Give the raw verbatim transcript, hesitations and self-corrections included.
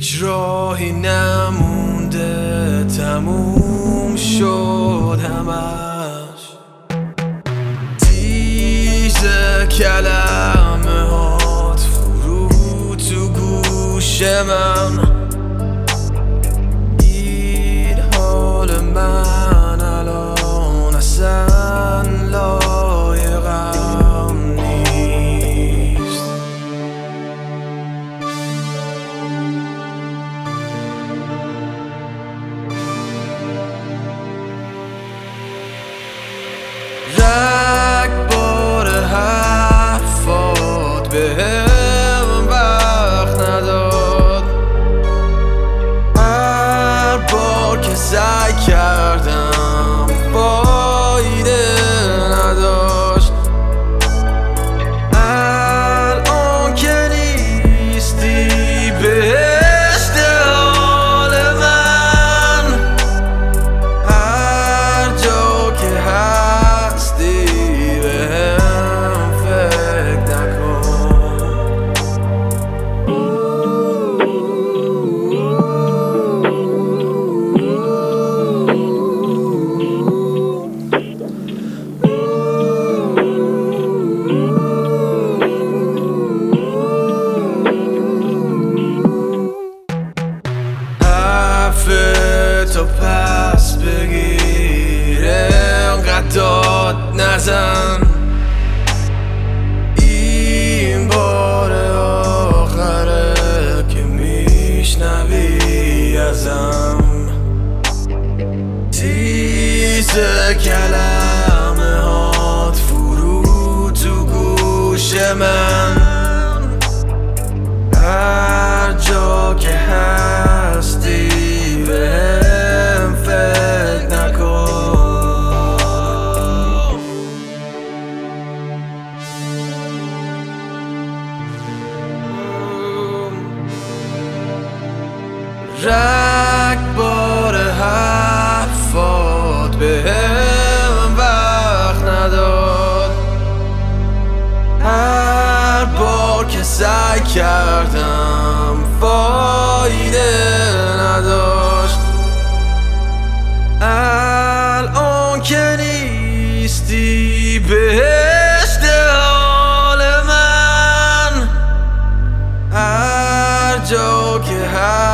هیچ راهی نمونده، تموم شد همش. تیز کلمه هات فرو تو گوش من، این حال من الان اصلا لایقم نیست. رگبار حرفات بهم وقت نداد، هر بار که سعی کردم فایده نداشت. الان که نیستی بهشت حال من، هر جا که هستی بهم فکر تو پس بگیر، انقدر داد نزن، این بار آخره که میشنوی ازم. تیز کلمه هات فرو تو گوش من، هر جا که هستی بهم فکر نکن. رگبار حرفات بهم وقت نداد، هر بار که سعی کردم فایده نداشت. الان که نیستی بهشت حال من، هر جا که هست